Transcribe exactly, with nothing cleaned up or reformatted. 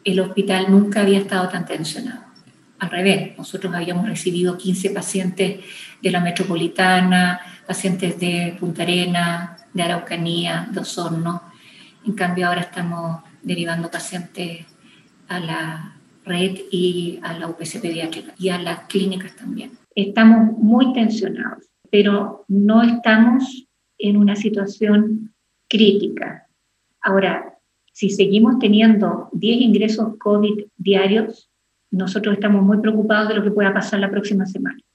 el hospital nunca había estado tan tensionado. Al revés, nosotros habíamos recibido quince pacientes de la metropolitana, pacientes de Punta Arenas, de Araucanía, de Osorno. En cambio, ahora estamos derivando pacientes a la red y a la U P C pediátrica y a las clínicas también. Estamos muy tensionados, pero no estamos en una situación crítica. Ahora, si seguimos teniendo diez ingresos COVID diarios, nosotros estamos muy preocupados de lo que pueda pasar la próxima semana.